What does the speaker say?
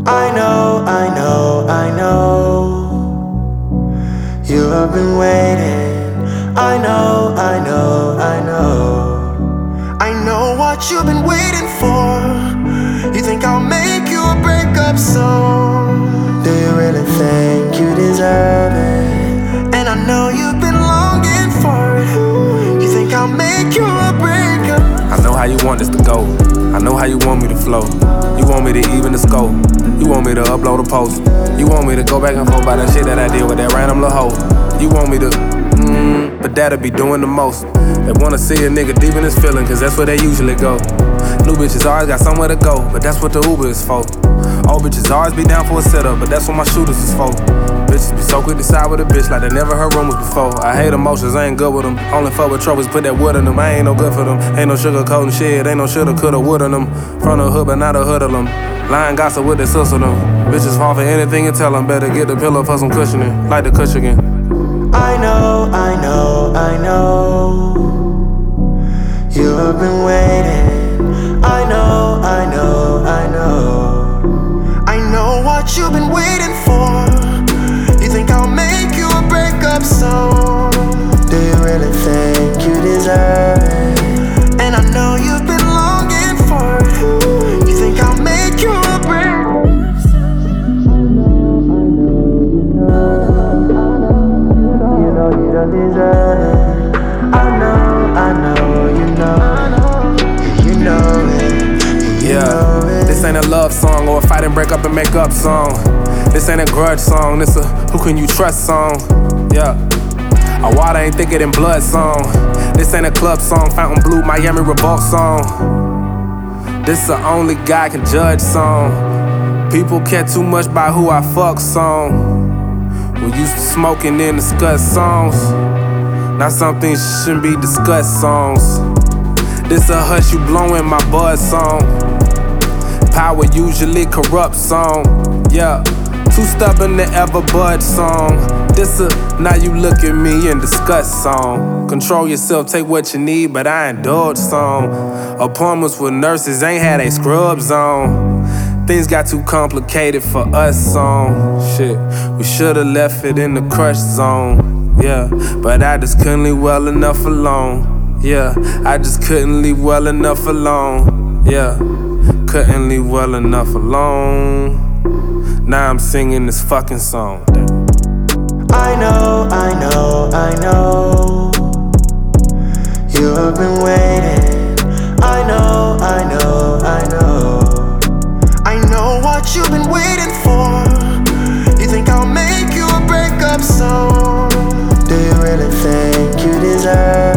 I know, I know, I know you have been waiting. I know, I know, I know I know what you've been waiting for. You think I'll make you a breakup song? Do you really think you deserve it? And I know you've been longing for it. You think I'll make you a breakup? I know how you want this to go. I know how you want me to flow. You want me to even the scope. You want me to upload a post. You want me to go back and forth by that shit that I did with that random little hoe. You want me to, but that'll be doing the most. They wanna see a nigga deep in his feeling, cause that's where they usually go. New bitches always got somewhere to go, but that's what the Uber is for. Old bitches always be down for a setup, but that's what my shooters is for. Bitches be so quick to side with a bitch like they never heard rumors before. I hate emotions, I ain't good with them. Only fuck with troubles, put that wood in them. I ain't no good for them. Ain't no sugarcoating shit, ain't no shoulda, coulda, woulda them. From the hood, but not a hood of them. Lying gossip with their sister them. Bitches fall for anything and tell them. Better get the pillow for some cushioning, like the cushion. I know, I know, I know you have been waiting. I know, I know, I know I know what you've been waiting for. You think I'll make you a breakup song? Do you really think you deserve it? And I know you've been longing for it. You think I'll make you a breakup song? You know you don't deserve it. I know, you know it. You know it. Yeah, this ain't a love song or a fight and break up and make up song. This ain't a grudge song, this a who can you trust song. Yeah, our water ain't thicker than blood song. This ain't a club song, Fountain Blue, Miami Revolt song. This the only guy can judge song. People care too much by who I fuck song. We used to smoke and then discuss songs. Now some things shouldn't be discussed songs. This a hush you blowing my buzz song. Power usually corrupt song. Yeah, too stubborn to ever budge song. This a now you look at me and discuss song. Control yourself, take what you need, but I indulge song. Appointments with nurses ain't had they scrubs on. Things got too complicated for us song. Shit, we should've left it in the crush zone. Yeah, but I just couldn't leave well enough alone. Yeah, I just couldn't leave well enough alone. Yeah, couldn't leave well enough alone. Now I'm singing this fucking song. I know, I know, I know you have been waiting. I know, I know, I know I know what you've been waiting for. You think I'll make you a breakup song? Do you really think you deserve